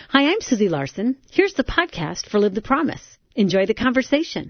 Hi, I'm Susie Larson. Here's the podcast for Live the Promise. Enjoy the conversation.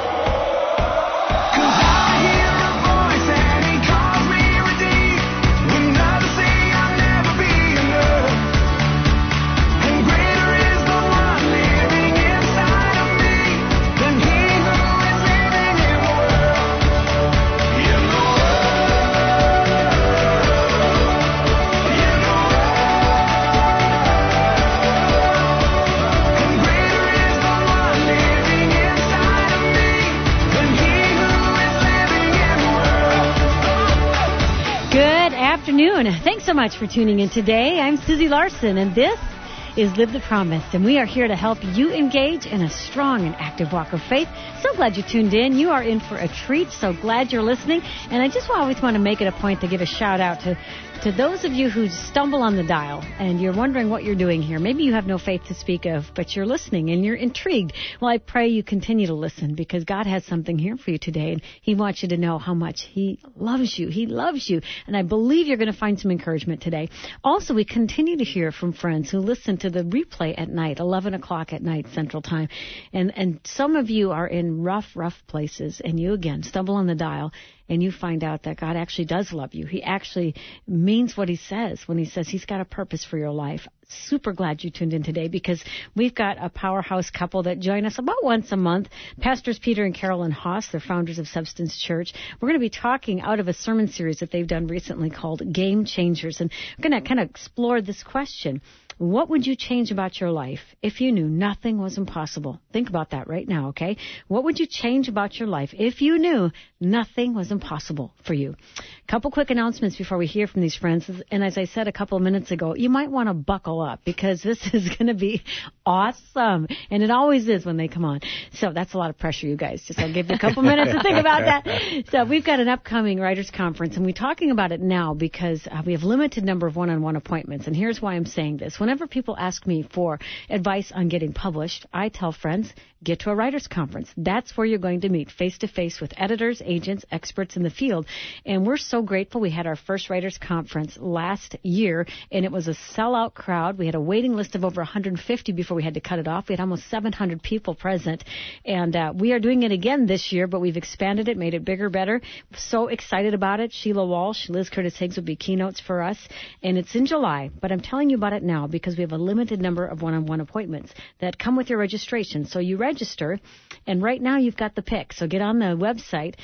Afternoon. Thanks so much for tuning in today. I'm Susie Larson, and this is Live the Promise, and we are here to help you engage in a strong and active walk of faith. So glad you tuned in. You are in for a treat. So glad you're listening. And I just always want to make it a point to give a shout out to those of you who stumble on the dial and you're wondering what you're doing here. Maybe you have no faith to speak of, but you're listening and you're intrigued. Well, I pray you continue to listen because God has something here for you today, and He wants you to know how much He loves you. He loves you, and I believe you're going to find some encouragement today. Also, we continue to hear from friends who listen to the replay at night, 11 o'clock at night Central Time, and some of you are in rough places, and you, again, stumble on the dial, and you find out that God actually does love you. He actually means what He says when He says He's got a purpose for your life. Super glad you tuned in today because we've got a powerhouse couple that join us about once a month. Pastors Peter and Carolyn Haas, they're founders of Substance Church. We're going to be talking out of a sermon series that they've done recently called Game Changers, and we're going to kind of explore this question. What would you change about your life if you knew nothing was impossible? Think about that right now, okay? What would you change about your life if you knew nothing was impossible for you? A couple quick announcements before we hear from these friends. And as I said a couple of minutes ago, you might want to buckle up because this is going to be awesome. And it always is when they come on. So that's a lot of pressure, you guys. Just I'll give you a couple minutes to think about that. So we've got an upcoming writers conference, and we're talking about it now because we have limited number of one-on-one appointments. And here's why I'm saying this. Whenever people ask me for advice on getting published, I tell friends, get to a writers conference. That's where you're going to meet face-to-face with editors, agents, experts in the field. And we're so grateful. We had our first writers conference last year, and it was a sellout crowd. We had a waiting list of over 150 before we had to cut it off. We had almost 700 people present. And we are doing it again this year, but we've expanded it, made it bigger, better. So excited about it. Sheila Walsh, Liz Curtis Higgs will be keynotes for us. And it's in July, but I'm telling you about it now because we have a limited number of one-on-one appointments that come with your registration. So you register, and right now you've got the pick. So get on the website,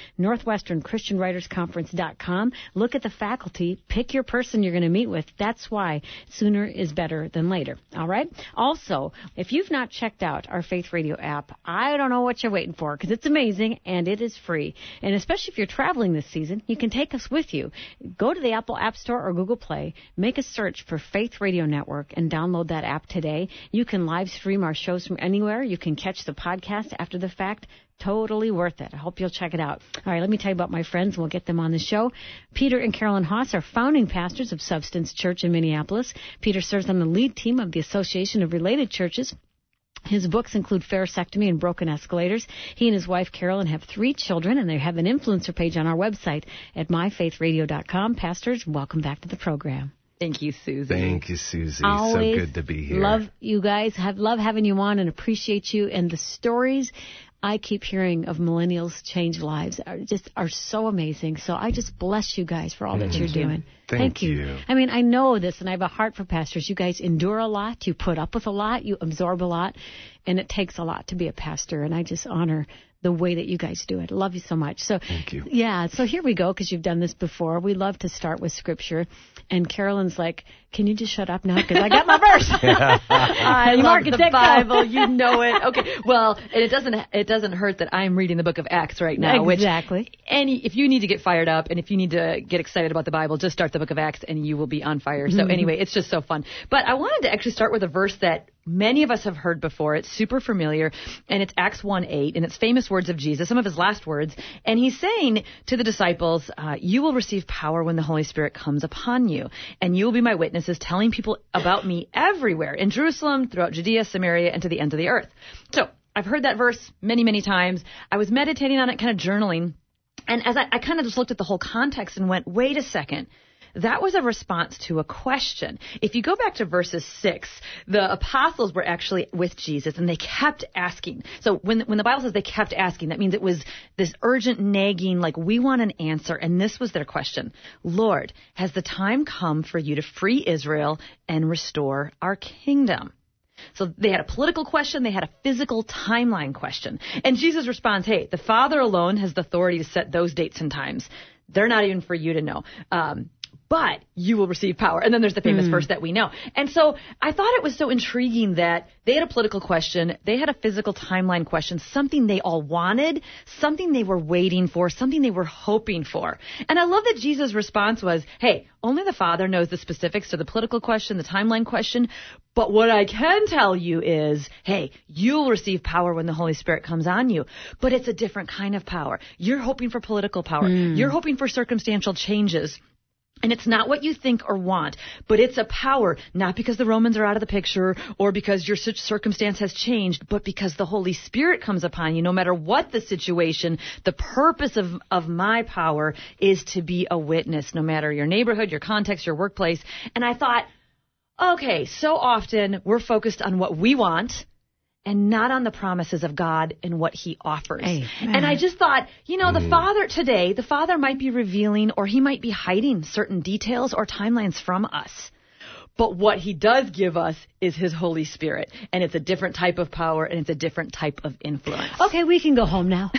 NorthwesternChristianWritersConference.com. Look at the faculty. Pick your person you're going to meet with. That's why sooner is better than later. All right? Also, if you've not checked out our Faith Radio app, I don't know what you're waiting for because it's amazing and it is free. And especially if you're traveling this season, you can take us with you. Go to the Apple App Store or Google Play, make a search for Faith Radio Network, and download that app today. You can live stream our shows from anywhere. You can catch the podcast after the fact. Totally worth it. I hope you'll check it out. All right, let me tell you about my friends. We'll get them on the show. Peter and Carolyn Haas are founding pastors of Substance Church in Minneapolis. Peter serves on the lead team of the Association of Related Churches. His books include Pharisectomy and Broken Escalators. He and his wife, Carolyn, have 3 children, and they have an influencer page on our website at myfaithradio.com. Pastors, welcome back to the program. Thank you, Susie. Thank you, Susie. Always so good to be here. Love you guys. Love having you on and appreciate you. And the stories I keep hearing of millennials change lives are so amazing. So I just bless you guys for all that you're doing. Thank you. I mean, I know this, and I have a heart for pastors. You guys endure a lot. You put up with a lot. You absorb a lot. And it takes a lot to be a pastor. And I just honor the way that you guys do it. I love you so much. So, thank you. Yeah, so here we go, because you've done this before. We love to start with Scripture. And Carolyn's like, can you just shut up now? Because I got my verse. I love the Bible. You know it. Okay. Well, and it doesn't hurt that I'm reading the book of Acts right now. Exactly. If you need to get fired up and if you need to get excited about the Bible, just start the book of Acts and you will be on fire. So anyway, it's just so fun. But I wanted to actually start with a verse that many of us have heard before. It's super familiar, and it's Acts 1:8, and it's famous words of Jesus, some of his last words. And he's saying to the disciples, you will receive power when the Holy Spirit comes upon you, and you will be my witnesses, telling people about me everywhere, in Jerusalem, throughout Judea, Samaria, and to the ends of the earth. So I've heard that verse many, many times. I was meditating on it, kind of journaling, and as I kind of just looked at the whole context and went, wait a second. that was a response to a question. If you go back to verses 6, the apostles were actually with Jesus and they kept asking. So when the Bible says they kept asking, that means it was this urgent nagging, like we want an answer. And this was their question. Lord, has the time come for you to free Israel and restore our kingdom? So they had a political question, they had a physical timeline question. And Jesus responds, hey, the Father alone has the authority to set those dates and times. They're not even for you to know. But you will receive power. And then there's the famous verse that we know. And so I thought it was so intriguing that they had a political question, they had a physical timeline question, something they all wanted, something they were waiting for, something they were hoping for. And I love that Jesus' response was, hey, only the Father knows the specifics to the political question, the timeline question. But what I can tell you is, hey, you'll receive power when the Holy Spirit comes on you. But it's a different kind of power. You're hoping for political power. You're hoping for circumstantial changes. And it's not what you think or want, but it's a power, not because the Romans are out of the picture or because your circumstance has changed, but because the Holy Spirit comes upon you. No matter what the situation, the purpose of my power is to be a witness, no matter your neighborhood, your context, your workplace. And I thought, okay, so often we're focused on what we want and not on the promises of God and what he offers. Amen. And I just thought, the Father might be revealing or he might be hiding certain details or timelines from us. But what he does give us is his Holy Spirit. And it's a different type of power and it's a different type of influence. Okay, we can go home now.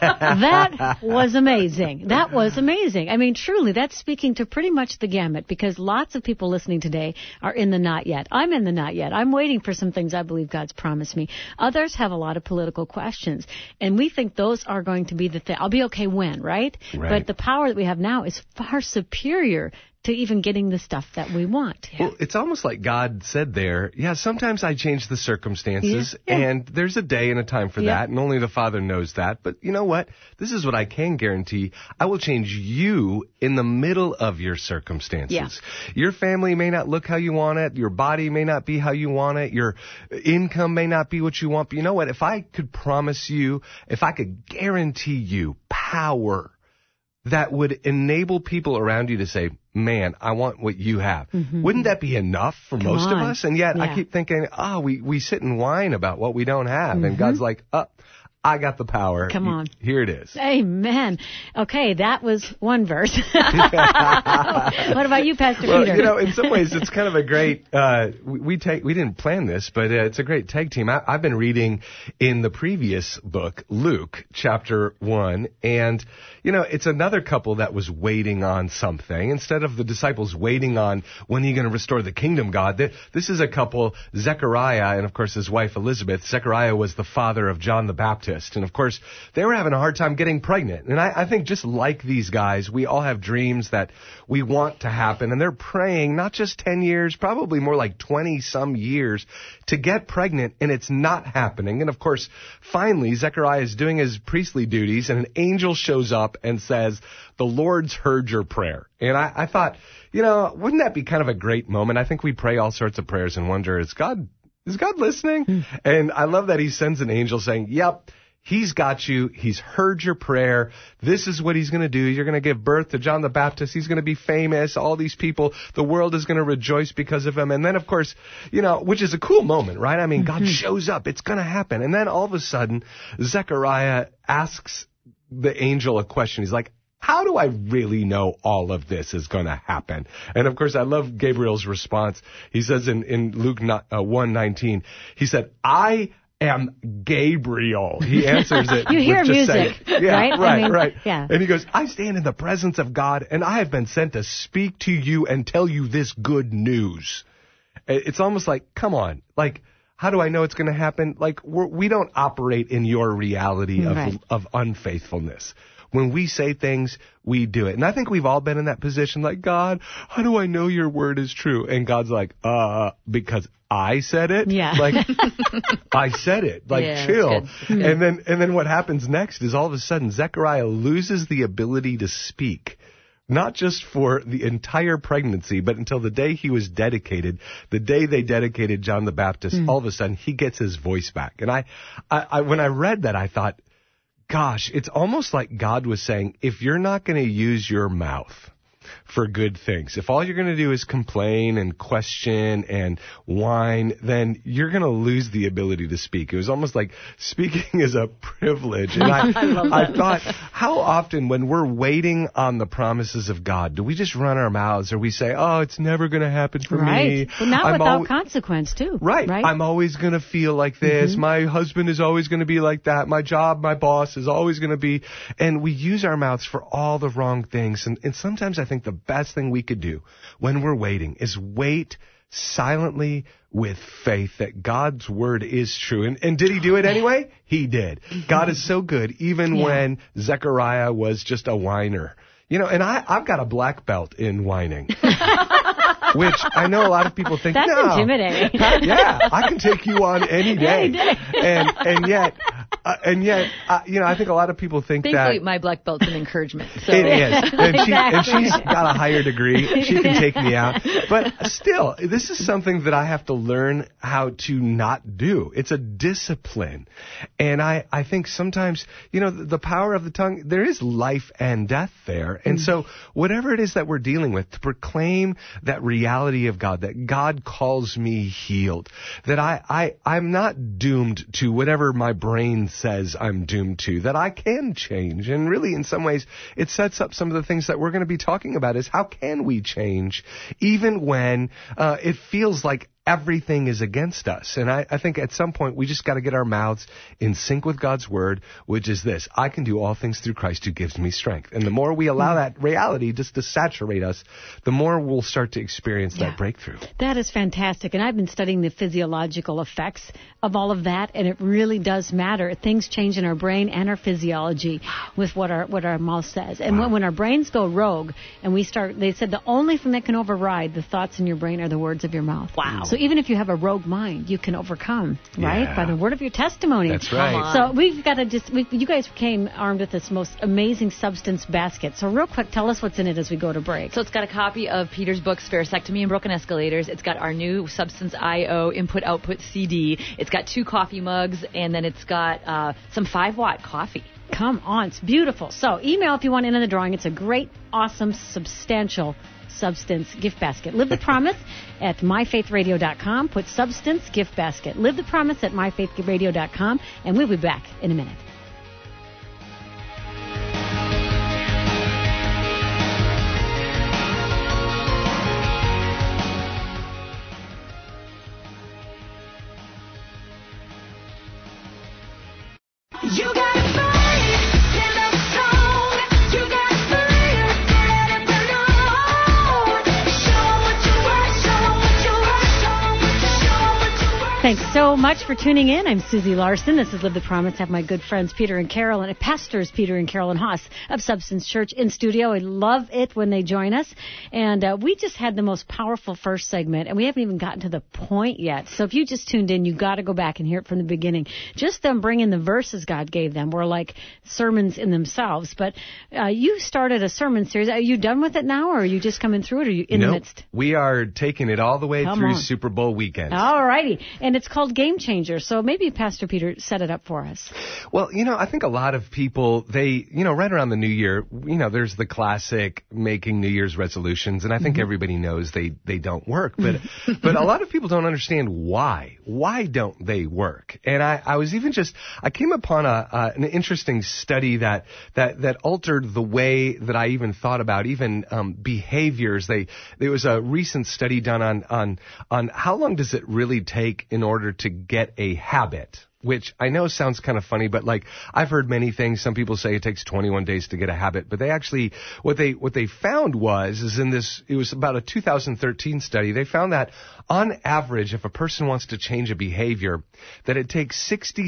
That was amazing. That was amazing. I mean, truly, that's speaking to pretty much the gamut because lots of people listening today are in the not yet. I'm in the not yet. I'm waiting for some things I believe God's promised me. Others have a lot of political questions. And we think those are going to be the thing. I'll be okay when, right? But the power that we have now is far superior to even getting the stuff that we want. Well, it's almost like God said there, sometimes I change the circumstances, and there's a day and a time for that, and only the Father knows that. But you know what? This is what I can guarantee. I will change you in the middle of your circumstances. Yeah. Your family may not look how you want it. Your body may not be how you want it. Your income may not be what you want. But you know what? If I could promise you, if I could guarantee you power that would enable people around you to say, man, I want what you have. Wouldn't that be enough for most of us? And yet I keep thinking, we sit and whine about what we don't have. And God's like, I got the power. Come on. Here it is. Amen. Okay, that was one verse. What about you, Pastor Peter? In some ways, it's kind of a great, we didn't plan this, but it's a great tag team. I've been reading in the previous book, Luke, chapter 1, and, it's another couple that was waiting on something. Instead of the disciples waiting on, when are you going to restore the kingdom, God? This is a couple, Zechariah, and of course his wife Elizabeth. Zechariah was the father of John the Baptist. And of course, they were having a hard time getting pregnant. And I think just like these guys, we all have dreams that we want to happen. And they're praying not just 10 years, probably more like 20 some years to get pregnant. And it's not happening. And of course, finally, Zechariah is doing his priestly duties and an angel shows up and says, the Lord's heard your prayer. And I thought, wouldn't that be kind of a great moment? I think we pray all sorts of prayers and wonder, is God listening? And I love that he sends an angel saying, yep, he's got you. He's heard your prayer. This is what he's going to do. You're going to give birth to John the Baptist. He's going to be famous. All these people, the world is going to rejoice because of him. And then, of course, which is a cool moment, right? I mean, God shows up. It's going to happen. And then all of a sudden, Zechariah asks the angel a question. He's like, how do I really know all of this is going to happen? And of course, I love Gabriel's response. He says in Luke 1:19, he said, I am Gabriel. He answers it. You hear music, right? Right. Yeah. And he goes, I stand in the presence of God, and I have been sent to speak to you and tell you this good news. It's almost like, come on, like, how do I know it's going to happen? Like, we don't operate in your reality of unfaithfulness. When we say things, we do it. And I think we've all been in that position, like, God, how do I know your word is true? And God's like, because I said it? Yeah. Like, I said it. Like, chill. And then what happens next is all of a sudden Zechariah loses the ability to speak. Not just for the entire pregnancy, but until the day he was dedicated, the day they dedicated John the Baptist, all of a sudden he gets his voice back. And I when I read that, I thought, gosh, it's almost like God was saying, if you're not going to use your mouth, for good things. If all you're going to do is complain and question and whine, then you're going to lose the ability to speak. It was almost like speaking is a privilege. And I thought, how often when we're waiting on the promises of God, do we just run our mouths or we say, oh, it's never going to happen for me. But not without consequence, too. Right. I'm always going to feel like this. My husband is always going to be like that. My job, my boss is always going to be. And we use our mouths for all the wrong things. And sometimes I think the best thing we could do when we're waiting is wait silently with faith that God's word is true. And did he do it anyway? He did. God is so good, even when Zechariah was just a whiner. You know, and I've got a black belt in whining. Which I know a lot of people think, that's intimidating. Yeah, I can take you on any day. And yet, you know, I think a lot of people think Thankfully, that my black belt's an encouragement. So. It is, and she's got a higher degree. She can take me out. But still, this is something that I have to learn how to not do. It's a discipline, and I think sometimes, you know, the power of the tongue. There is life and death there, and so whatever it is that we're dealing with, to proclaim that reality of God, that God calls me healed, that I'm not doomed to whatever my brain says I'm doomed to, that I can change. And really, in some ways, it sets up some of the things that we're going to be talking about is how can we change even when it feels like everything is against us. And I think at some point we just got to get our mouths in sync with God's word, which is this: I can do all things through Christ who gives me strength. And the more we allow that reality just to saturate us, the more we'll start to experience that breakthrough. That is fantastic. And I've been studying the physiological effects of all of that, and it really does matter. Things change in our brain and our physiology with what our mouth says. And when our brains go rogue and they said the only thing that can override the thoughts in your brain are the words of your mouth. Wow. So even if you have a rogue mind, you can overcome, right? By the word of your testimony. That's right. So we've got to you guys came armed with this most amazing substance basket. So real quick, tell us what's in it as we go to break. So it's got a copy of Peter's book, Sphericectomy and Broken Escalators. It's got our new Substance I.O. Input-Output CD. It's got 2 coffee mugs, and then it's got some 5-watt coffee. Come on, it's beautiful. So email if you want in on the drawing. It's a great, awesome, substantial substance gift basket. Live the promise at myfaithradio.com. Put substance gift basket. Live the promise at myfaithradio.com, and we'll be back in a minute. You got a fire, stand up strong. You got fire, let it burn on. Show what you worth, show what you worth, show what you worth. Thanks so much for tuning in. I'm Susie Larson. This is Live the Promise. I have my good friends Peter and Carolyn, pastors Peter and Carolyn Haas of Substance Church in studio. I love it when they join us. And we just had the most powerful first segment, and we haven't even gotten to the point yet. So if you just tuned in, you got to go back and hear it from the beginning. Just them bringing the verses God gave them were like sermons in themselves. But you started a sermon series. Are you done with it now, or are you just coming through it, or are you in the midst? We are taking it all the way through Super Bowl weekend. All righty. And it's called Game Changer. So maybe Pastor Peter set it up for us. Well, you know, I think a lot of people, right around the new year, there's the classic making New Year's resolutions, and I think everybody knows they don't work. But a lot of people don't understand why. Why don't they work? And I came upon an interesting study that altered the way that I even thought about even behaviors. There was a recent study done on how long does it really take in order to get a habit, which I know sounds kind of funny, but like I've heard many things. Some people say it takes 21 days to get a habit, but they actually, what they found it was about a 2013 study. They found that on average, if a person wants to change a behavior, that it takes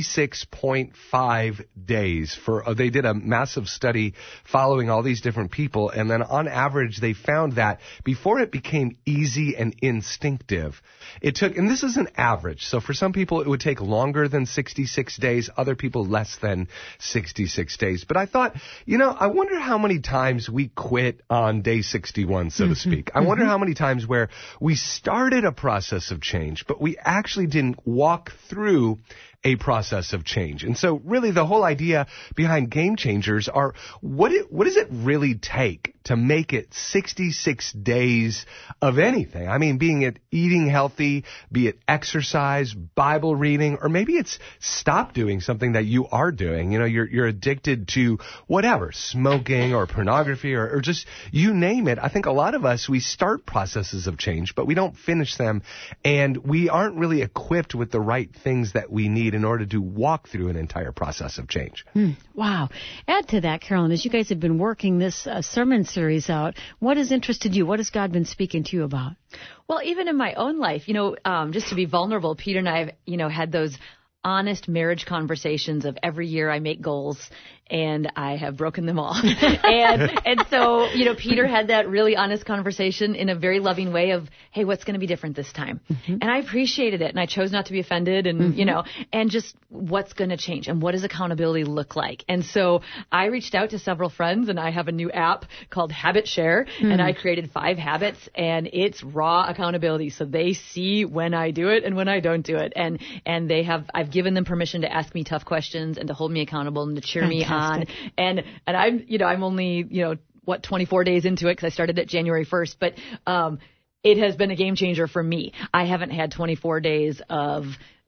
66.5 days they did a massive study following all these different people. And then on average, they found that before it became easy and instinctive, it took, and this is an average. So for some people, it would take longer than 66 days, other people less than 66 days. But I thought, I wonder how many times we quit on day 61, so to speak. I wonder how many times where we started a process of change, but we actually didn't walk through a process of change. And so really the whole idea behind Game Changers are what does it really take to make it 66 days of anything? I mean, being it eating healthy, be it exercise, Bible reading, or maybe it's stop doing something that you are doing. You know, you're addicted to whatever, smoking or pornography or just you name it. I think a lot of us, we start processes of change, but we don't finish them, and we aren't really equipped with the right things that we need in order to walk through an entire process of change. Wow. Add to that, Carolyn, as you guys have been working this sermon series out, what has interested you? What has God been speaking to you about? Well, even in my own life, just to be vulnerable, Peter and I have, had those honest marriage conversations of every year I make goals, and I have broken them all. and so, Peter had that really honest conversation in a very loving way of, hey, what's going to be different this time? Mm-hmm. And I appreciated it, and I chose not to be offended, and, and just what's going to change, and what does accountability look like? And so I reached out to several friends, and I have a new app called Habit Share, and I created 5 habits, and it's raw accountability. So they see when I do it and when I don't do it. And I've given them permission to ask me tough questions and to hold me accountable and to cheer me on. And I'm only, 24 days into it because I started it January 1st, but it has been a game changer for me. I haven't had 24 days of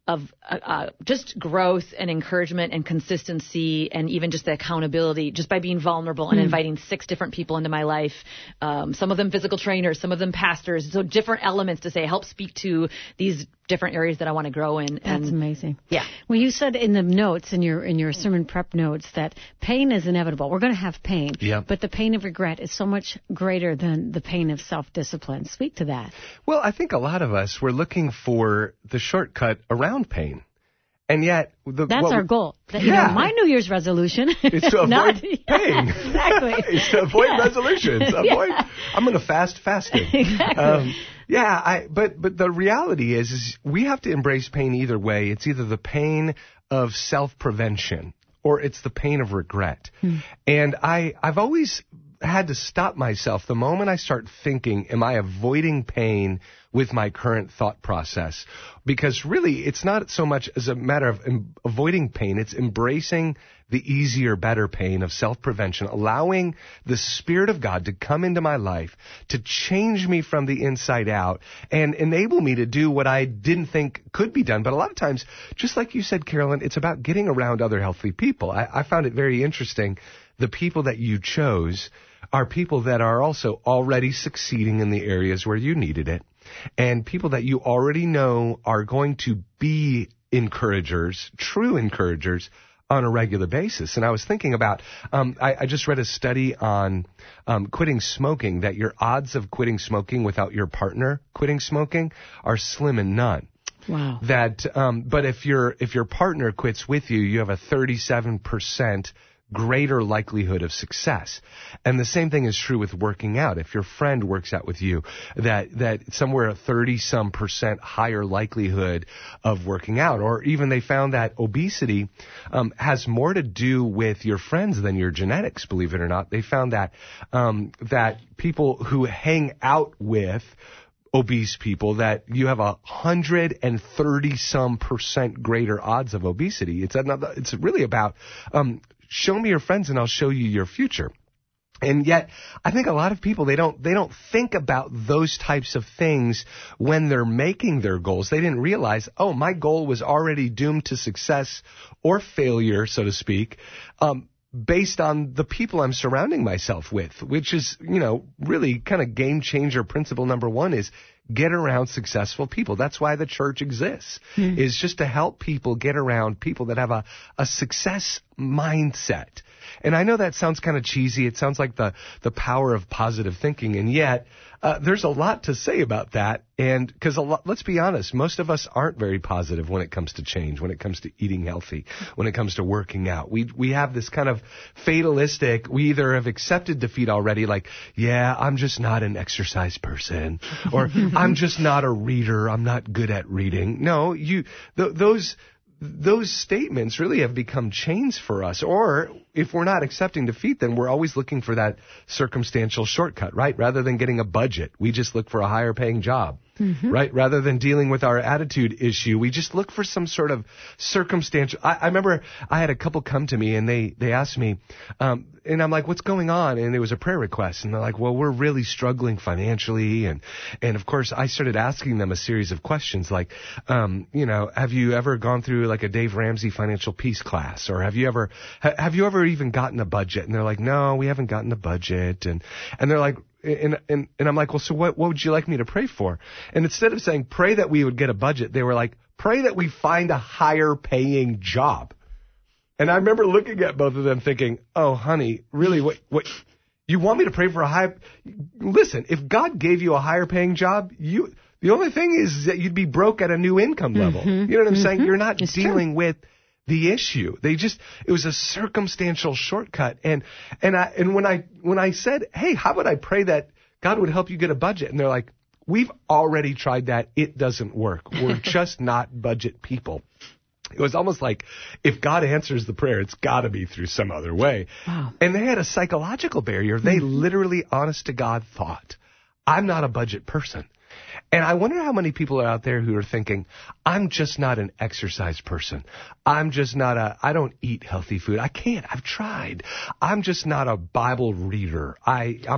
just growth and encouragement and consistency and even just the accountability just by being vulnerable and inviting 6 different people into my life. Some of them physical trainers, some of them pastors. So different elements to say, help speak to these different areas that I want to grow in. That's amazing. Yeah. Well, you said in the notes, in your sermon prep notes, that pain is inevitable. We're going to have pain. Yeah. But the pain of regret is so much greater than the pain of self-discipline. Speak to that. Well, I think a lot of us, we're looking for the shortcut around pain. And yet, that's our goal. My New Year's resolution is to avoid pain. Exactly. It's to avoid resolutions. I'm going to fast fasting. Exactly. But the reality is we have to embrace pain either way. It's either the pain of self-prevention or it's the pain of regret. And I've always had to stop myself the moment I start thinking, am I avoiding pain with my current thought process? Because really, it's not so much as a matter of avoiding pain. It's embracing the easier, better pain of self-prevention, allowing the Spirit of God to come into my life, to change me from the inside out, and enable me to do what I didn't think could be done. But a lot of times, just like you said, Carolyn, it's about getting around other healthy people. I found it very interesting. The people that you chose are people that are also already succeeding in the areas where you needed it, and people that you already know are going to be encouragers, true encouragers, on a regular basis. And I was thinking about, I just read a study on quitting smoking, that your odds of quitting smoking without your partner quitting smoking are slim and none. Wow. But if your partner quits with you, you have a 37% greater likelihood of success. And the same thing is true with working out. If your friend works out with you, that somewhere a 30-some% higher likelihood of working out. Or even they found that obesity has more to do with your friends than your genetics, believe it or not. They found that that people who hang out with obese people, that you have 130-some% greater odds of obesity. It's really about show me your friends and I'll show you your future. And yet, I think a lot of people, they don't think about those types of things when they're making their goals. They didn't realize, my goal was already doomed to success or failure, so to speak, based on the people I'm surrounding myself with, which is, really kind of game changer principle number 1 is get around successful people. That's why the church exists, is just to help people get around people that have a success mindset. And I know that sounds kind of cheesy. It sounds like the power of positive thinking. And yet, there's a lot to say about that. And because let's be honest, most of us aren't very positive when it comes to change, when it comes to eating healthy, when it comes to working out. We have this kind of fatalistic, we either have accepted defeat already, like, I'm just not an exercise person, or I'm just not a reader, I'm not good at reading. No, those statements really have become chains for us. Or if we're not accepting defeat, then we're always looking for that circumstantial shortcut, right? Rather than getting a budget, we just look for a higher paying job. right? Rather than dealing with our attitude issue, we just look for some sort of circumstantial. I remember I had a couple come to me and they asked me, and I'm like, what's going on? And it was a prayer request. And they're like, well, we're really struggling financially. And of course, I started asking them a series of questions like, have you ever gone through like a Dave Ramsey financial peace class? Or have you ever even gotten a budget? And they're like, no, we haven't gotten a budget. And they're like, and I'm like, well, so what would you like me to pray for? And instead of saying pray that we would get a budget, they were like, pray that we find a higher paying job. And I remember looking at both of them thinking, oh, honey, really, what you want me to pray for a high? Listen, if God gave you a higher paying job, the only thing is that you'd be broke at a new income level. You know what I'm saying? You're not dealing with the issue. It was a circumstantial shortcut. And when I said, hey, how about I pray that God would help you get a budget? And they're like, we've already tried that. It doesn't work. We're just not budget people. It was almost like if God answers the prayer, it's got to be through some other way. Wow. And they had a psychological barrier. They literally, honest to God, thought, I'm not a budget person. And I wonder how many people are out there who are thinking, I'm just not an exercise person. I'm just not I don't eat healthy food. I can't. I've tried. I'm just not a Bible reader. I'm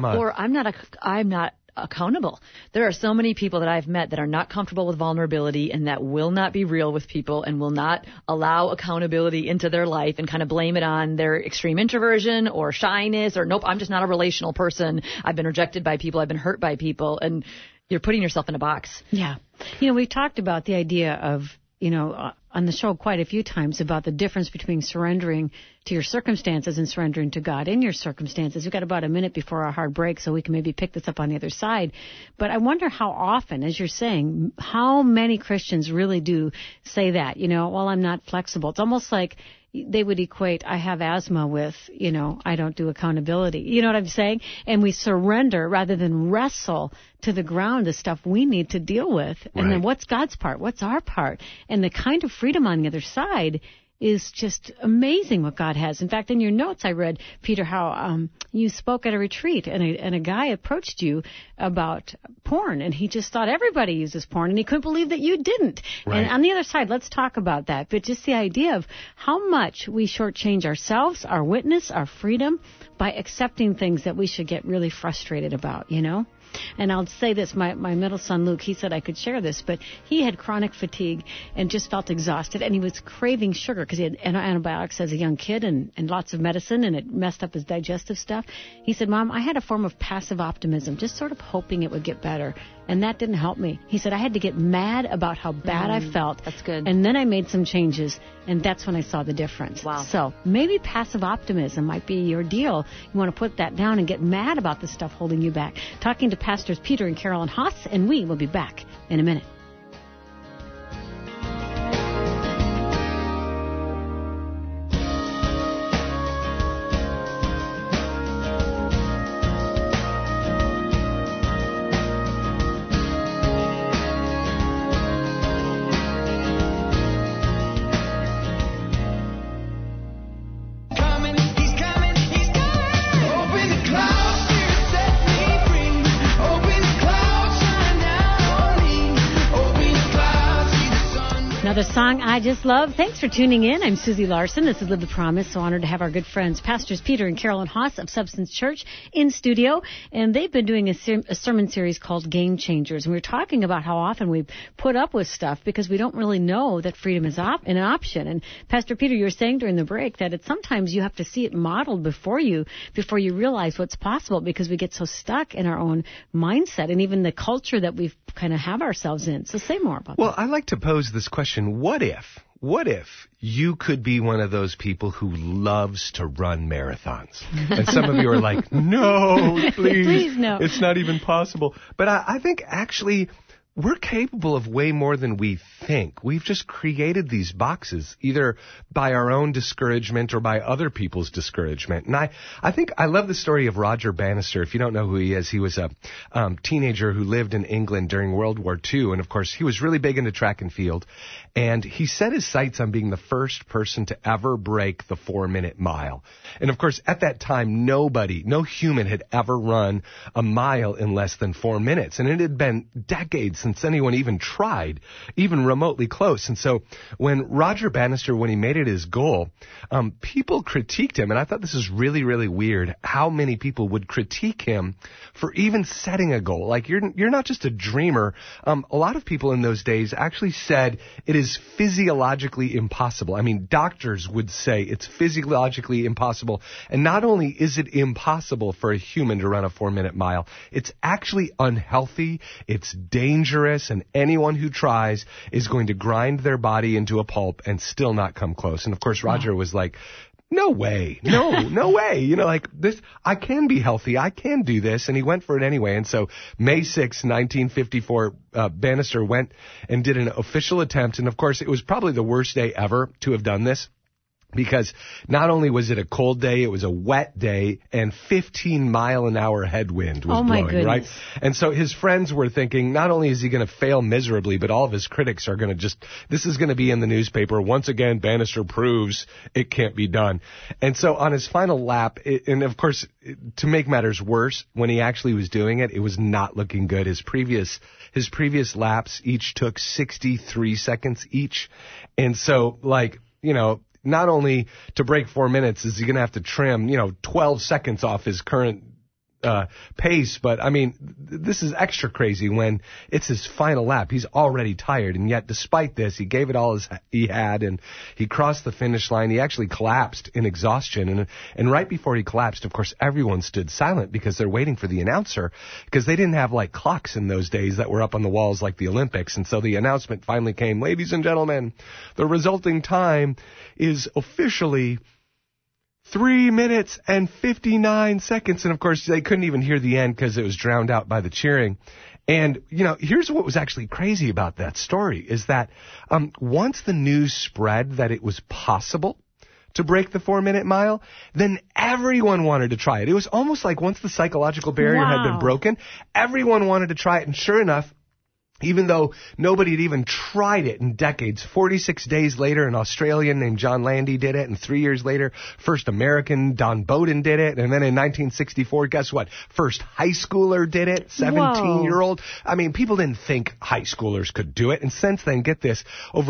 not accountable. There are so many people that I've met that are not comfortable with vulnerability and that will not be real with people and will not allow accountability into their life and kind of blame it on their extreme introversion or shyness or nope, I'm just not a relational person. I've been rejected by people. I've been hurt by people. And you're putting yourself in a box. Yeah. We've talked about the idea of, on the show quite a few times about the difference between surrendering to your circumstances and surrendering to God in your circumstances. We've got about a minute before our hard break, so we can maybe pick this up on the other side. But I wonder how often, as you're saying, how many Christians really do say that, well, I'm not flexible. It's almost like they would equate, I have asthma with, I don't do accountability. You know what I'm saying? And we surrender rather than wrestle to the ground the stuff we need to deal with. Right. And then what's God's part? What's our part? And the kind of freedom on the other side is just amazing what God has. In fact, in your notes I read, Peter, how you spoke at a retreat and a guy approached you about porn, and he just thought everybody uses porn, and he couldn't believe that you didn't. Right. And on the other side, let's talk about that. But just the idea of how much we shortchange ourselves, our witness, our freedom, by accepting things that we should get really frustrated about, And I'll say this, my middle son, Luke, he said I could share this, but he had chronic fatigue and just felt exhausted, and he was craving sugar because he had antibiotics as a young kid and lots of medicine, and it messed up his digestive stuff. He said, Mom, I had a form of passive optimism, just sort of hoping it would get better, and that didn't help me. He said, I had to get mad about how bad I felt. That's good. And then I made some changes, and that's when I saw the difference. Wow. So maybe passive optimism might be your deal. You want to put that down and get mad about the stuff holding you back. Talking to Pastors Peter and Carolyn Haas, and we will be back in a minute. The song I just love. Thanks for tuning in. I'm Susie Larson. This is Live the Promise. So honored to have our good friends, Pastors Peter and Carolyn Haas of Substance Church in studio. And they've been doing a sermon series called Game Changers. And we're talking about how often we put up with stuff because we don't really know that freedom is an option. And Pastor Peter, you were saying during the break that sometimes you have to see it modeled before you realize what's possible, because we get so stuck in our own mindset and even the culture that we've kind of have ourselves in. So say more about that. Well, I like to pose this question. What if you could be one of those people who loves to run marathons? And some of you are like, no, please no. It's not even possible. But I think actually we're capable of way more than we think. We've just created these boxes, either by our own discouragement or by other people's discouragement. And I think I love the story of Roger Bannister. If you don't know who he is, he was a teenager who lived in England during World War II. And, of course, he was really big into track and field. And he set his sights on being the first person to ever break the 4-minute mile. And, of course, at that time, no human had ever run a mile in less than 4 minutes. And it had been decades since anyone even tried, even remotely close. And so when Roger Bannister, when he made it his goal, people critiqued him. And I thought this is really, really weird how many people would critique him for even setting a goal. Like, you're not just a dreamer. A lot of people in those days actually said it is physiologically impossible. I mean, doctors would say it's physiologically impossible. And not only is it impossible for a human to run a 4-minute mile, it's actually unhealthy, it's dangerous, and anyone who tries is going to grind their body into a pulp and still not come close. And of course, Roger was like, no way. No way. You know, like this, I can be healthy. I can do this. And he went for it anyway. And so May 6, 1954, Bannister went and did an official attempt. And of course, it was probably the worst day ever to have done this, because not only was it a cold day, it was a wet day, and 15-mile-an-hour headwind was blowing, right? And so his friends were thinking, not only is he going to fail miserably, but all of his critics are going to this is going to be in the newspaper. Once again, Bannister proves it can't be done. And so on his final lap, and of course, to make matters worse, when he actually was doing it, it was not looking good. His previous laps each took 63 seconds each. And so, like, you know, not only to break 4 minutes is he going to have to trim, 12 seconds off his current pace. But, I mean, this is extra crazy when it's his final lap. He's already tired. And yet, despite this, he gave it all he had, and he crossed the finish line. He actually collapsed in exhaustion. And right before he collapsed, of course, everyone stood silent because they're waiting for the announcer, because they didn't have, like, clocks in those days that were up on the walls like the Olympics. And so the announcement finally came, ladies and gentlemen, the resulting time is officially 3 minutes and 59 seconds. And of course, they couldn't even hear the end because it was drowned out by the cheering. And, here's what was actually crazy about that story is that once the news spread that it was possible to break the 4-minute mile, then everyone wanted to try it. It was almost like once the psychological barrier had been broken, everyone wanted to try it. And sure enough, even though nobody had even tried it in decades, 46 days later, an Australian named John Landy did it, and 3 years later, first American Don Bowden did it, and then in 1964, guess what? First high schooler did it, 17-year-old. I mean, people didn't think high schoolers could do it, and since then, get this, over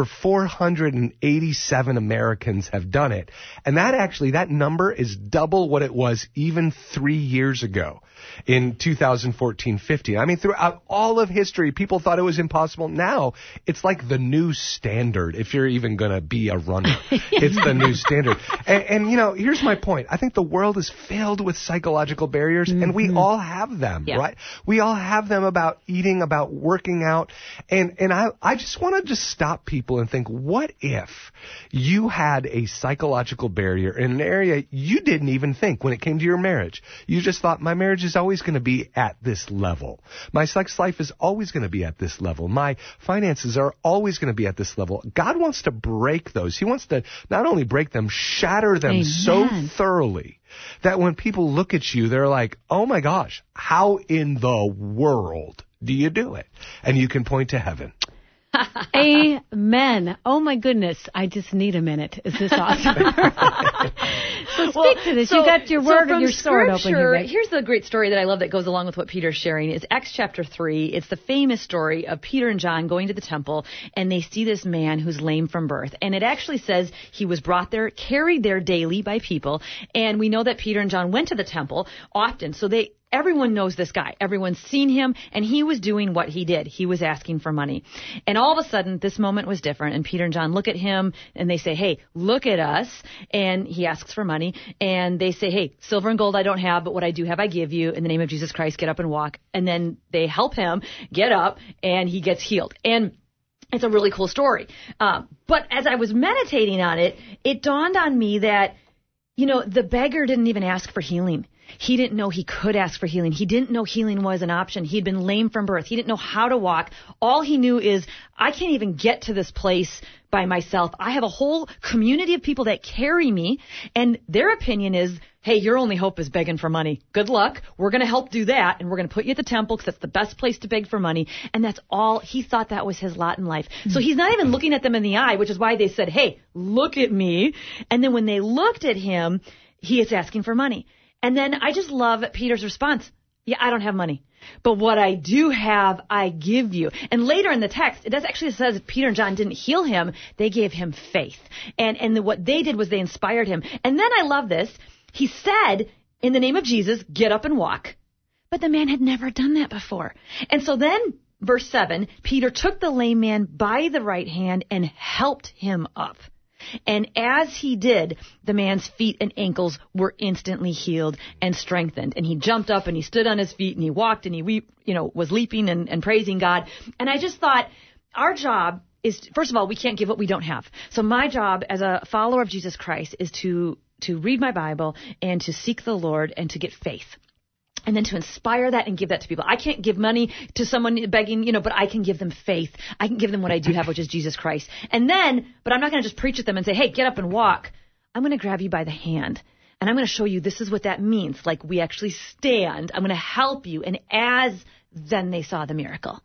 487 Americans have done it, and that number is double what it was even 3 years ago in 2014-15. I mean, throughout all of history, people thought it was impossible. Now, it's like the new standard. If you're even going to be a runner, it's the new standard. And, here's my point. I think the world is filled with psychological barriers, and we all have them, right? We all have them about eating, about working out. And I just want to stop people and think, what if you had a psychological barrier in an area you didn't even think when it came to your marriage? You just thought, my marriage is always going to be at this level. My sex life is always going to be at this level. My finances are always going to be at this level. God wants to break those. He wants to not only break them, shatter them so thoroughly that when people look at you, they're like, oh my gosh, how in the world do you do it? And you can point to heaven. Amen. Oh my goodness. I just need a minute. Is this awesome? So speak to this. You got your word and your sword open here. Here's the great story that I love that goes along with what Peter's sharing. Is Acts chapter 3. It's the famous story of Peter and John going to the temple, and they see this man who's lame from birth. And it actually says he was brought there, carried there daily by people. And we know that Peter and John went to the temple often. So everyone knows this guy. Everyone's seen him, and he was doing what he did. He was asking for money. And all of a sudden, this moment was different, and Peter and John look at him, and they say, hey, look at us. And he asks for money, and they say, hey, silver and gold I don't have, but what I do have I give you. In the name of Jesus Christ, get up and walk. And then they help him get up, and he gets healed. And it's a really cool story. But as I was meditating on it, it dawned on me that, the beggar didn't even ask for healing. He didn't know he could ask for healing. He didn't know healing was an option. He'd been lame from birth. He didn't know how to walk. All he knew is, I can't even get to this place by myself. I have a whole community of people that carry me, and their opinion is, hey, your only hope is begging for money. Good luck. We're going to help do that, and we're going to put you at the temple because that's the best place to beg for money. And that's all. He thought that was his lot in life. So he's not even looking at them in the eye, which is why they said, hey, look at me. And then when they looked at him, he is asking for money. And then I just love Peter's response. Yeah, I don't have money. But what I do have, I give you. And later in the text, it does actually says Peter and John didn't heal him. They gave him faith. And what they did was they inspired him. And then I love this. He said, in the name of Jesus, get up and walk. But the man had never done that before. And so then, verse 7, Peter took the lame man by the right hand and helped him up. And as he did, the man's feet and ankles were instantly healed and strengthened. And he jumped up and he stood on his feet and he walked and he was leaping and praising God. And I just thought our job is, first of all, we can't give what we don't have. So my job as a follower of Jesus Christ is to read my Bible and to seek the Lord and to get faith. And then to inspire that and give that to people. I can't give money to someone begging, but I can give them faith. I can give them what I do have, which is Jesus Christ. And then, but I'm not going to just preach at them and say, hey, get up and walk. I'm going to grab you by the hand. And I'm going to show you this is what that means. Like we actually stand. I'm going to help you. And then they saw the miracle.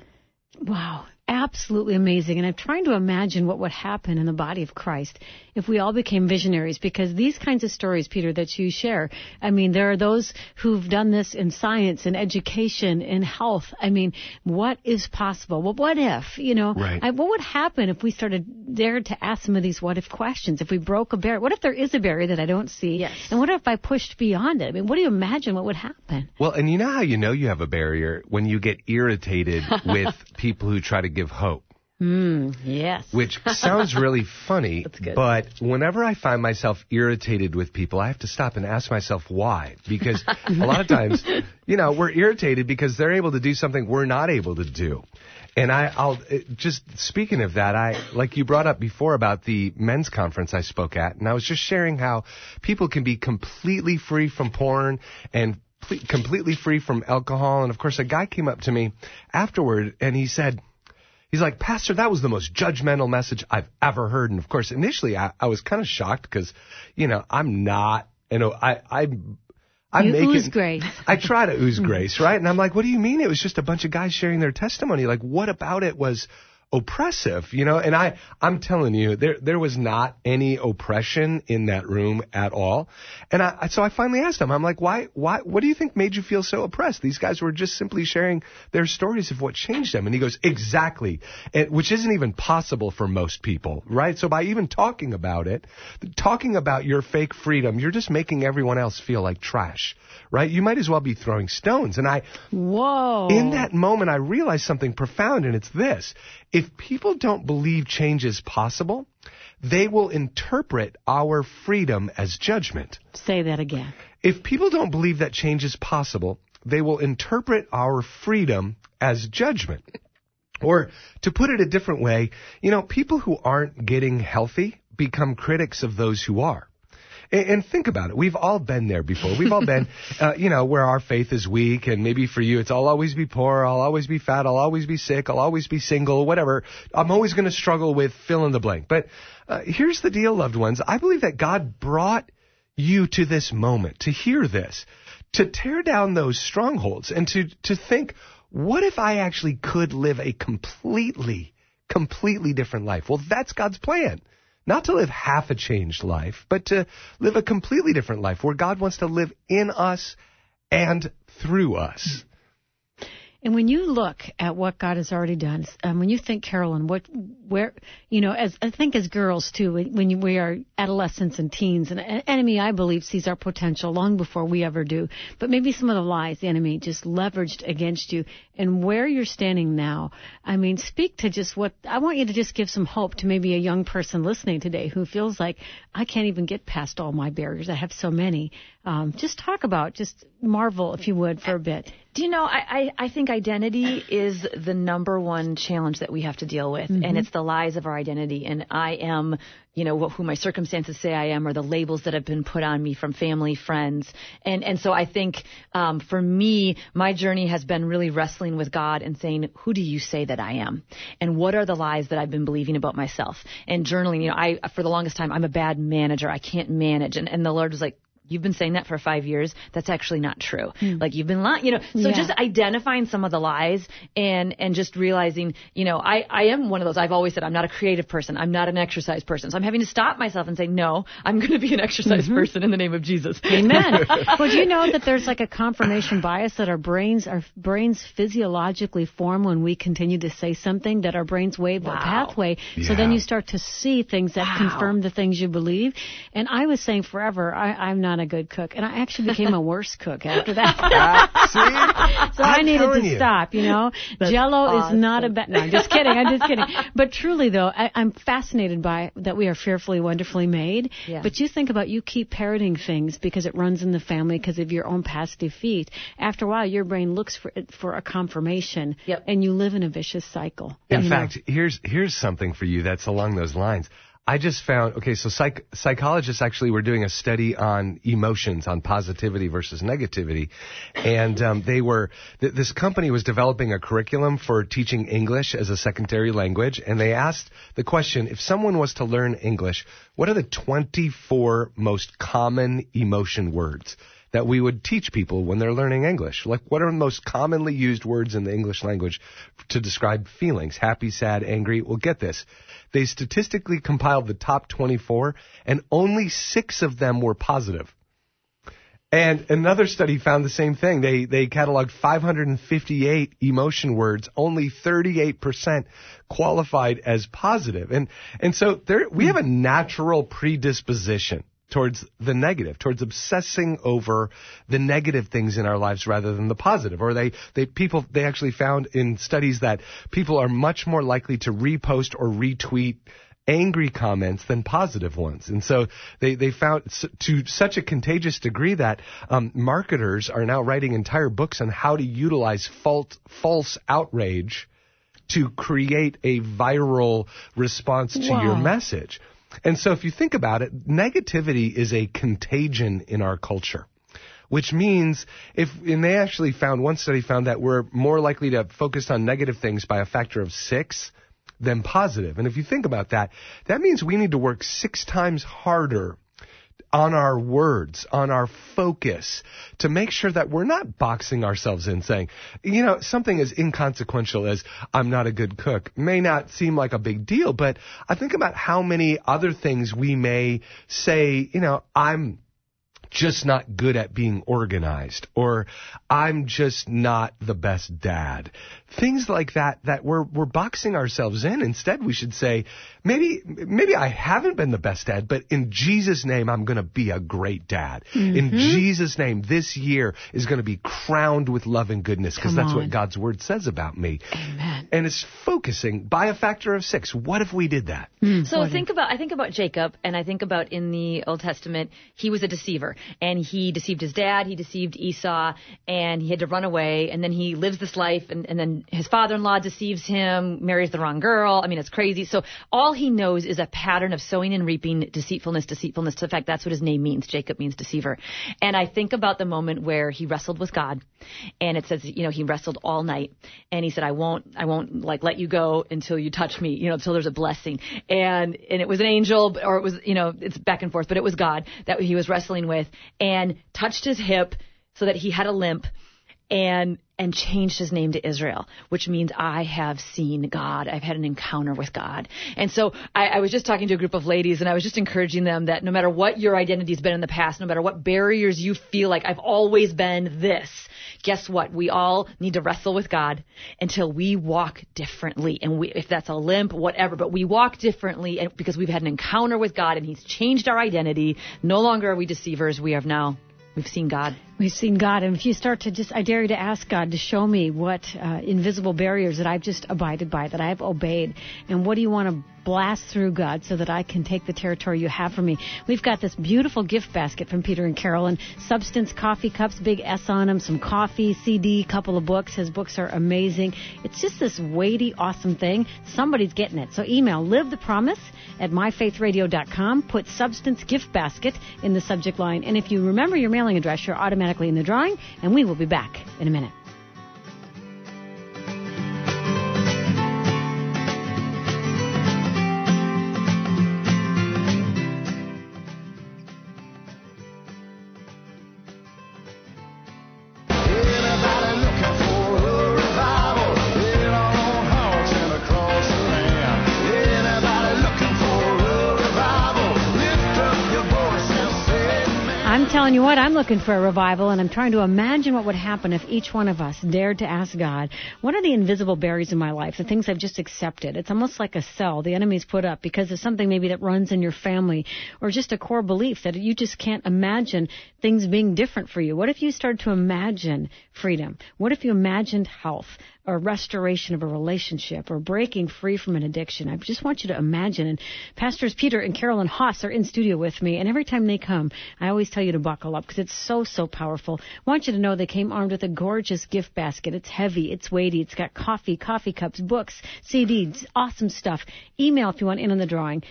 Wow. Absolutely amazing. And I'm trying to imagine what would happen in the body of Christ if we all became visionaries, because these kinds of stories, Peter, that you share, I mean, there are those who've done this in science, in education, in health. I mean, what is possible? Well, what if, Right. what would happen if we started there to ask some of these what if questions? If we broke a barrier, what if there is a barrier that I don't see? Yes. And what if I pushed beyond it? I mean, what do you imagine what would happen? Well, and you know how you know you have a barrier? When you get irritated with people who try to give hope. Yes. Which sounds really funny, but whenever I find myself irritated with people, I have to stop and ask myself why. Because a lot of times, we're irritated because they're able to do something we're not able to do. And I'll just speaking of that, like you brought up before about the men's conference I spoke at, and I was just sharing how people can be completely free from porn and completely free from alcohol. And of course, a guy came up to me afterward and he's like, Pastor, that was the most judgmental message I've ever heard. And of course, initially I was kind of shocked because, I'm not, You ooze grace. I try to ooze grace, right? And I'm like, what do you mean? It was just a bunch of guys sharing their testimony. Like, what about it was oppressive, And I'm telling you, there was not any oppression in that room at all. And so I finally asked him, I'm like, why, what do you think made you feel so oppressed? These guys were just simply sharing their stories of what changed them. And he goes, exactly. Which isn't even possible for most people, right? So by even talking about it, talking about your fake freedom, you're just making everyone else feel like trash, right? You might as well be throwing stones. And Whoa. In that moment, I realized something profound, and it's this. If people don't believe change is possible, they will interpret our freedom as judgment. Say that again. If people don't believe that change is possible, they will interpret our freedom as judgment. Or to put it a different way, people who aren't getting healthy become critics of those who are. And think about it. We've all been there before. We've all been, where our faith is weak. And maybe for you, it's I'll always be poor. I'll always be fat. I'll always be sick. I'll always be single, whatever. I'm always going to struggle with fill in the blank. But here's the deal, loved ones. I believe that God brought you to this moment, to hear this, to tear down those strongholds and to think, what if I actually could live a completely different life? Well, that's God's plan. Not to live half a changed life, but to live a completely different life where God wants to live in us and through us. And when you look at what God has already done, when you think, Carolyn, as girls too, when we are adolescents and teens, and an enemy, I believe, sees our potential long before we ever do. But maybe some of the lies the enemy just leveraged against you, and where you're standing now. I mean, speak to just I want you to just give some hope to maybe a young person listening today who feels like, I can't even get past all my barriers. I have so many. Just marvel, if you would, for a bit. Do you know, I think identity is the number one challenge that we have to deal with, and it's the lies of our identity. And I am, who my circumstances say I am, or the labels that have been put on me from family, friends. And so I think for me, my journey has been really wrestling with God and saying, who do you say that I am? And what are the lies that I've been believing about myself? And journaling, for the longest time, I'm a bad manager. I can't manage. And the Lord was like, you've been saying that for 5 years. That's actually not true. Like you've been lying, So Yeah. just identifying some of the lies and just realizing, I am one of those. I've always said I'm not a creative person. I'm not an exercise person. So I'm having to stop myself and say, no, I'm going to be an exercise person in the name of Jesus. Amen. Well, do you know that there's like a confirmation bias that our brains physiologically form when we continue to say something, that our brains wave a pathway. So then Yeah. you start to see things that confirm the things you believe. And I was saying forever, I'm not a good cook. And I actually became a worse cook after that. See? So I I'm needed telling to you. stop, Jell-O is not a bad... No, I'm just kidding. But truly, though, I'm fascinated by that we are fearfully, wonderfully made. Yeah. But you think about, you keep parroting things because it runs in the family because of your own past defeat. After a while, your brain looks for a confirmation, Yep. and you live in a vicious cycle. In fact, here's something for you that's along those lines. I just found, so psychologists actually were doing a study on emotions, on positivity versus negativity. And this company was developing a curriculum for teaching English as a secondary language. And they asked the question, if someone was to learn English, what are the 24 most common emotion words that we would teach people when they're learning English? Like, what are the most commonly used words in the English language to describe feelings? Happy, sad, angry. Well, get this. They statistically compiled the top 24, and only 6 of them were positive. And another study found the same thing. They cataloged 558 emotion words. Only 38% qualified as positive. And so we have a natural predisposition towards the negative, towards obsessing over the negative things in our lives rather than the positive. Or they actually found in studies that people are much more likely to repost or retweet angry comments than positive ones. And so they found to such a contagious degree that marketers are now writing entire books on how to utilize false outrage to create a viral response to your message. And so if you think about it, negativity is a contagion in our culture, which means and they actually one study found that we're more likely to focus on negative things by a factor of 6 than positive. And if you think about that, that means we need to work 6 times harder on our words, on our focus, to make sure that we're not boxing ourselves in saying, something as inconsequential as I'm not a good cook may not seem like a big deal, but I think about how many other things we may say, I'm just not good at being organized, or I'm just not the best dad. Things like that we're boxing ourselves in. Instead, we should say, maybe I haven't been the best dad, but in Jesus' name, I'm going to be a great dad. Mm-hmm. In Jesus' name, this year is going to be crowned with love and goodness, because that's what God's word says about me. Amen. And it's focusing by a factor of 6. What if we did that? So I think about Jacob, and I think about in the Old Testament, he was a deceiver, and he deceived his dad, he deceived Esau, and he had to run away, and then he lives this life, and then his father-in-law deceives him, marries the wrong girl. I mean, it's crazy. So all he knows is a pattern of sowing and reaping, deceitfulness. In fact, that's what his name means. Jacob means deceiver. And I think about the moment where he wrestled with God, and it says, he wrestled all night, and he said, I won't let you go until you touch me, until there's a blessing. And it was an angel, or it was, it's back and forth, but it was God that he was wrestling with, and touched his hip so that he had a limp, and changed his name to Israel, which means I have seen God. I've had an encounter with God. And so I was just talking to a group of ladies, and I was just encouraging them that no matter what your identity's been in the past, no matter what barriers you feel like I've always been this, guess what? We all need to wrestle with God until we walk differently. And if that's a limp, whatever, but we walk differently because we've had an encounter with God, and He's changed our identity. No longer are we deceivers. We've seen God. We've seen God. And if you start to I dare you to ask God to show me what invisible barriers that I've just abided by, that I've obeyed. And what do you want to blast through, God, so that I can take the territory you have for me? We've got this beautiful gift basket from Peter and Carol, and Substance coffee cups, big S on them, some coffee, CD, couple of books. His books are amazing. It's just this weighty, awesome thing. Somebody's getting it. So email livethepromise@myfaithradio.com. Put Substance gift basket in the subject line. And if you remember your mailing address, you're automatically in the drawing, and we will be back in a minute. telling you what, I'm looking for a revival, and I'm trying to imagine what would happen if each one of us dared to ask God, what are the invisible barriers in my life, the things I've just accepted? It's almost like a cell the enemy's put up because of something maybe that runs in your family, or just a core belief that you just can't imagine things being different for you. What if you started to imagine freedom? What if you imagined health, or restoration of a relationship, or breaking free from an addiction? I just want you to imagine. And Pastors Peter and Carolyn Haas are in studio with me, and every time they come, I always tell you to buckle up because it's so, so powerful. I want you to know they came armed with a gorgeous gift basket. It's heavy, it's weighty, it's got coffee cups, books, CDs, awesome stuff. Email if you want in on the drawing,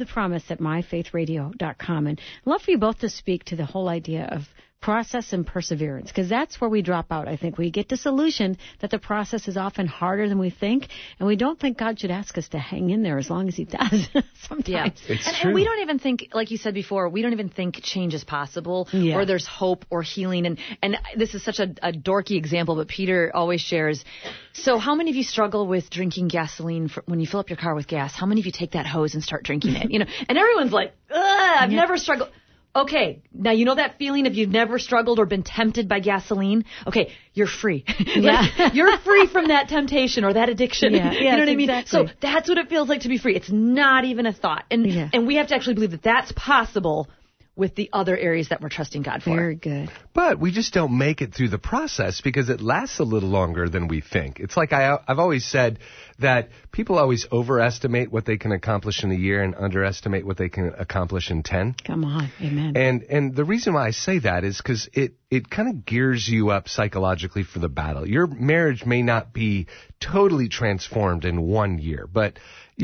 livethepromise@myfaithradio.com. And I'd love for you both to speak to the whole idea of process and perseverance, because that's where we drop out. I think we get disillusioned that the process is often harder than we think, and we don't think God should ask us to hang in there as long as he does sometimes. Yeah. It's and true. we don't even think, like you said before, we don't even think change is possible, Yeah. or there's hope or healing. And this is such a dorky example, but Peter always shares. So how many of you struggle with drinking gasoline when you fill up your car with gas? How many of you take that hose and start drinking it? And everyone's like, I've never struggled. Okay, now you know that feeling if you've never struggled or been tempted by gasoline? Okay, you're free. You're free from that temptation or that addiction. Yeah, you know what I mean? exactly. So that's what it feels like to be free. It's not even a thought. And we have to actually believe that that's possible with the other areas that we're trusting God for. Very good. But we just don't make it through the process because it lasts a little longer than we think. It's like I've always said that people always overestimate what they can accomplish in a year and underestimate what they can accomplish in 10. Come on. Amen. And the reason why I say that is because it kind of gears you up psychologically for the battle. Your marriage may not be totally transformed in 1 year, but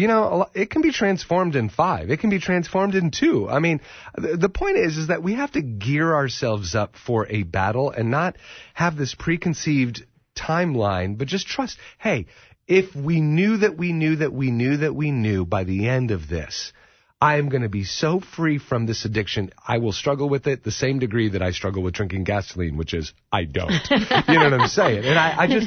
it can be transformed in 5. It can be transformed in 2. I mean, the point is that we have to gear ourselves up for a battle and not have this preconceived timeline, but just trust, hey, if we knew that we knew that we knew that we knew by the end of this, I am going to be so free from this addiction. I will struggle with it the same degree that I struggle with drinking gasoline, which is I don't. You know what I'm saying? And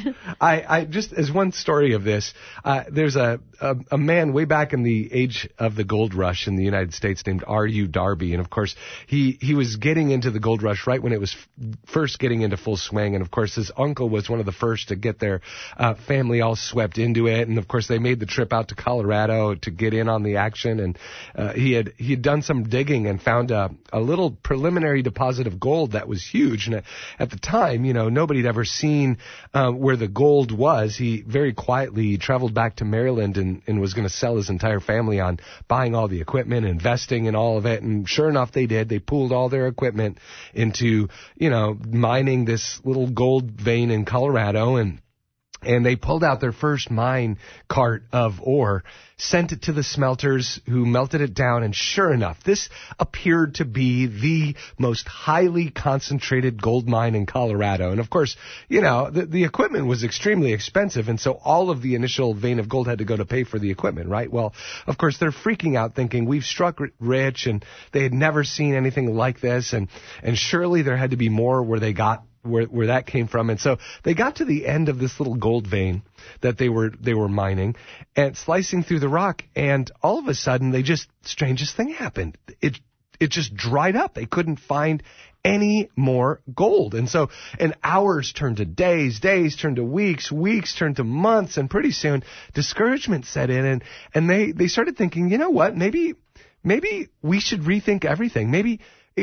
I just as one story of this, there's a man way back in the age of the gold rush in the United States named R.U. Darby. And of course, he was getting into the gold rush right when it was first getting into full swing. And of course, his uncle was one of the first to get their family all swept into it. And of course, they made the trip out to Colorado to get in on the action. And he had done some digging and found a little preliminary deposit of gold that was huge. And at the time, nobody had ever seen where the gold was. He very quietly traveled back to Maryland and was going to sell his entire family on buying all the equipment, investing in all of it. And sure enough, they did. They pooled all their equipment into, mining this little gold vein in Colorado, and they pulled out their first mine cart of ore, sent it to the smelters who melted it down, and sure enough, this appeared to be the most highly concentrated gold mine in Colorado. And of course, the equipment was extremely expensive, and so all of the initial vein of gold had to go to pay for the equipment, right? Well, of course, they're freaking out thinking we've struck rich, and they had never seen anything like this, and surely there had to be more where they got where that came from. And so they got to the end of this little gold vein that they were mining and slicing through the rock, and all of a sudden strangest thing happened. It just dried up. They couldn't find any more gold. And hours turned to days turned to weeks turned to months, and pretty soon discouragement set in, and they started thinking, you know what, maybe we should rethink everything. Maybe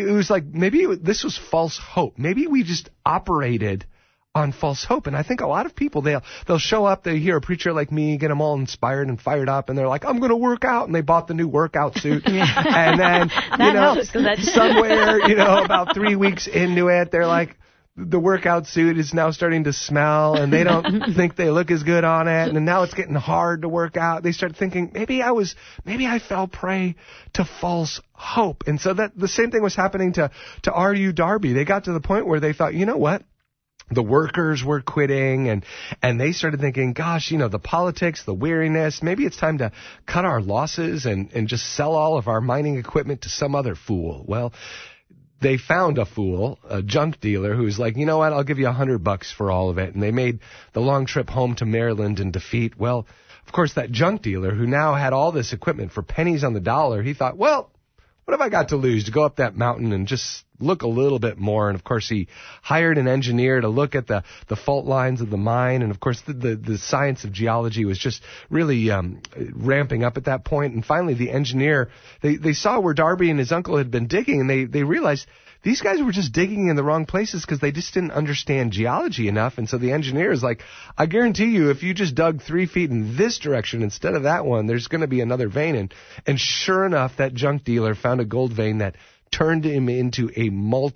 this was false hope. Maybe we just operated on false hope. And I think a lot of people, they'll show up, they hear a preacher like me, get them all inspired and fired up, and they're like, I'm going to work out. And they bought the new workout suit. And then, somewhere, about 3 weeks into it, they're like, the workout suit is now starting to smell, and they don't think they look as good on it, and now it's getting hard to work out. They start thinking, maybe I fell prey to false hope. And so that the same thing was happening to R.U. Darby. They got to the point where they thought, you know what? The workers were quitting, and they started thinking, gosh, the politics, the weariness, maybe it's time to cut our losses and just sell all of our mining equipment to some other fool. Well, they found a fool, a junk dealer, who's like, you know what, I'll give you $100 for all of it. And they made the long trip home to Maryland in defeat. Well, of course, that junk dealer, who now had all this equipment for pennies on the dollar, he thought, well, what have I got to lose to go up that mountain and just look a little bit more. And of course, he hired an engineer to look at the fault lines of the mine. And of course, the science of geology was just really ramping up at that point. And finally, the engineer, they saw where Darby and his uncle had been digging, and they realized these guys were just digging in the wrong places because they just didn't understand geology enough. And so the engineer is like, I guarantee you, if you just dug 3 feet in this direction instead of that one, there's going to be another vein. And sure enough, that junk dealer found a gold vein that turned him into a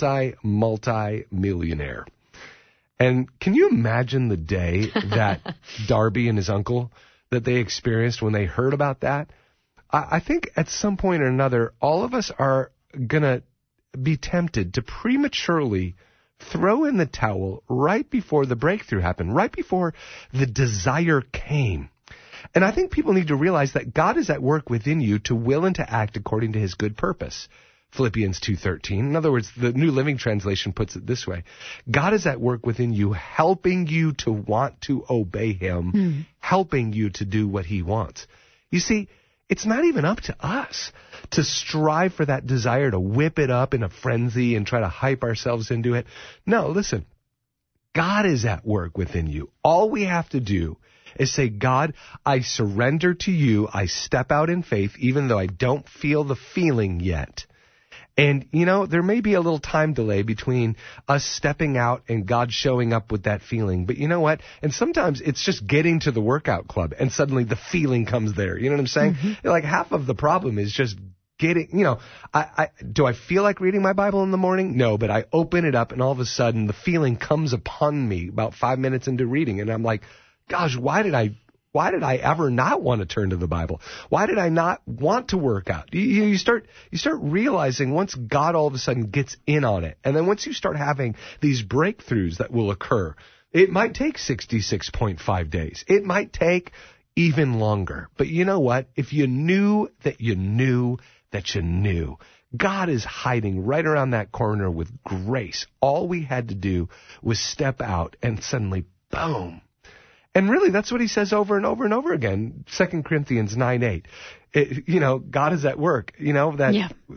multi-millionaire. And can you imagine the day that Darby and his uncle, that they experienced when they heard about that? I think at some point or another, all of us are going to be tempted to prematurely throw in the towel right before the breakthrough happened, right before the desire came. And I think people need to realize that God is at work within you to will and to act according to his good purpose. Philippians 2:13. In other words, the New Living Translation puts it this way. God is at work within you, helping you to want to obey him, helping you to do what he wants. You see, it's not even up to us to strive for that desire to whip it up in a frenzy and try to hype ourselves into it. No, listen, God is at work within you. All we have to do is say, God, I surrender to you. I step out in faith, even though I don't feel the feeling yet. And, you know, there may be a little time delay between us stepping out and God showing up with that feeling. But you know what? And sometimes it's just getting to the workout club and suddenly the feeling comes there. You know what I'm saying? Like half of the problem is just getting, you know, do I feel like reading my Bible in the morning? No, but I open it up and all of a sudden the feeling comes upon me about 5 minutes into reading. And I'm like, gosh, why did I ever not want to turn to the Bible? Why did I not want to work out? You start realizing once God all of a sudden gets in on it, and then once you start having these breakthroughs that will occur, it might take 66.5 days. It might take even longer. But you know what? If you knew that you knew that you knew, God is hiding right around that corner with grace. All we had to do was step out and suddenly, boom. And really, that's what he says over and over and over again. 2 Corinthians 9:8. You know, God is at work. You know, that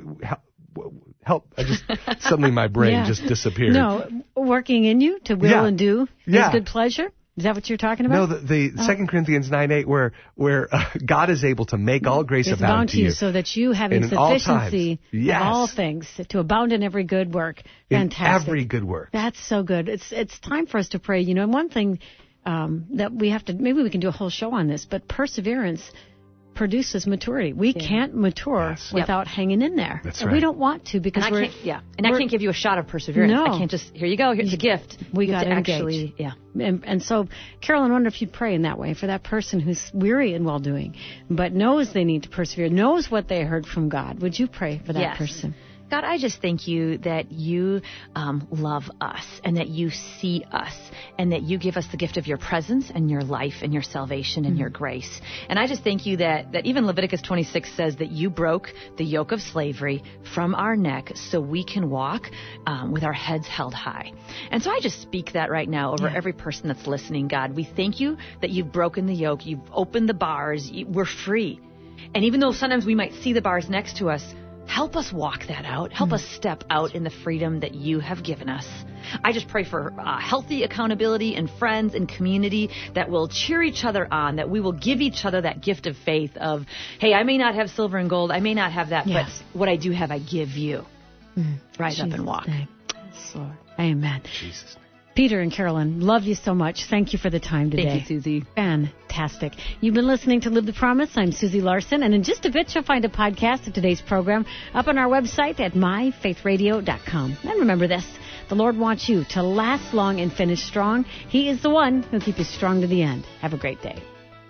help. Suddenly my brain just disappeared. No, working in you to will and do his good pleasure. Is that what you're talking about? No, the 2 Corinthians 9:8, where God is able to make all grace abound to you. So that you having sufficiency in all things, to abound in every good work. Fantastic. In every good work. That's so good. It's time for us to pray. You know, and one thing that we have to, maybe we can do a whole show on this, but perseverance produces maturity. We can't mature without hanging in there. That's right. We don't want to because I can't give you a shot of perseverance. No. I can't just, here you go, here's a gift. We got to actually, And so, Carolyn, I wonder if you'd pray in that way for that person who's weary in well-doing, but knows they need to persevere, knows what they heard from God. Would you pray for that person? God, I just thank you that you love us and that you see us and that you give us the gift of your presence and your life and your salvation and your grace. And I just thank you that even Leviticus 26 says that you broke the yoke of slavery from our neck so we can walk with our heads held high. And so I just speak that right now over every person that's listening, God. We thank you that you've broken the yoke. You've opened the bars. We're free. And even though sometimes we might see the bars next to us, help us walk that out. Help us step out in the freedom that you have given us. I just pray for healthy accountability and friends and community that will cheer each other on, that we will give each other that gift of faith of, hey, I may not have silver and gold, I may not have that, but what I do have, I give you. Rise up and walk. Yes, Lord. Amen. Jesus. Peter and Carolyn, love you so much. Thank you for the time today. Thank you, Susie. Fantastic. You've been listening to Live the Promise. I'm Susie Larson, and in just a bit, you'll find a podcast of today's program up on our website at myfaithradio.com. And remember this, the Lord wants you to last long and finish strong. He is the one who'll keep you strong to the end. Have a great day.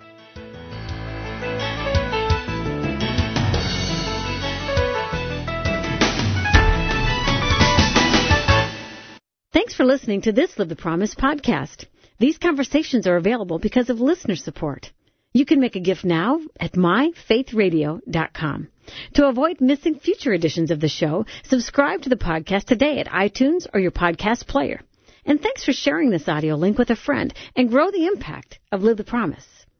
Thanks for listening to this Live the Promise podcast. These conversations are available because of listener support. You can make a gift now at myfaithradio.com. To avoid missing future editions of the show, subscribe to the podcast today at iTunes or your podcast player. And thanks for sharing this audio link with a friend and grow the impact of Live the Promise.